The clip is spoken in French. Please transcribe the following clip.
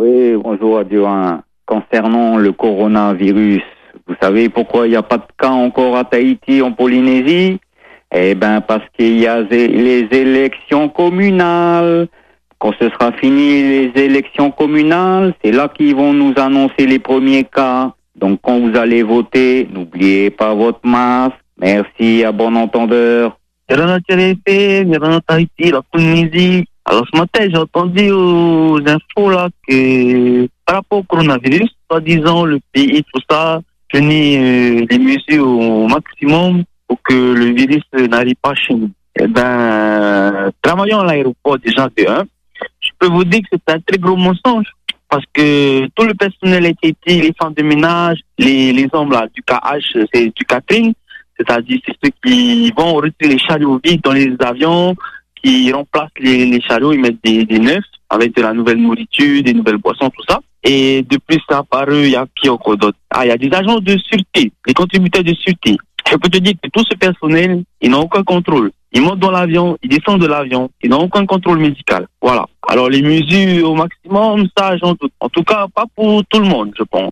Oui, bonjour Adjoint. Concernant le coronavirus, vous savez pourquoi il n'y a pas de cas encore à Tahiti, en Polynésie? Eh ben, parce qu'il y a les élections communales. Quand ce sera fini les élections communales, c'est là qu'ils vont nous annoncer les premiers cas. Donc quand vous allez voter, n'oubliez pas votre masque. Merci, à bon entendeur. Tahiti, la Polynésie. Alors ce matin, j'ai entendu aux infos là que par rapport au coronavirus, soi-disant le pays, tout ça, tenir les mesures au maximum pour que le virus n'arrive pas chez nous. Eh ben, travaillant à l'aéroport déjà de 1, je peux vous dire que c'est un très gros mensonge. Parce que tout le personnel était, les femmes de ménage, les hommes là, du KH, c'est du catering, c'est-à-dire c'est ceux qui vont retirer les chariots vides dans les avions, qui remplacent les chariots, ils mettent des neufs avec de la nouvelle nourriture, des nouvelles boissons, tout ça. Et de plus, ça, par eux, il y a qui encore d'autre? Ah, il y a des agents de sûreté, des contributeurs de sûreté. Je peux te dire que tout ce personnel, ils n'ont aucun contrôle. Ils montent dans l'avion, ils descendent de l'avion, ils n'ont aucun contrôle médical. Voilà. Alors les mesures au maximum, ça, j'en doute. En tout cas, pas pour tout le monde, je pense.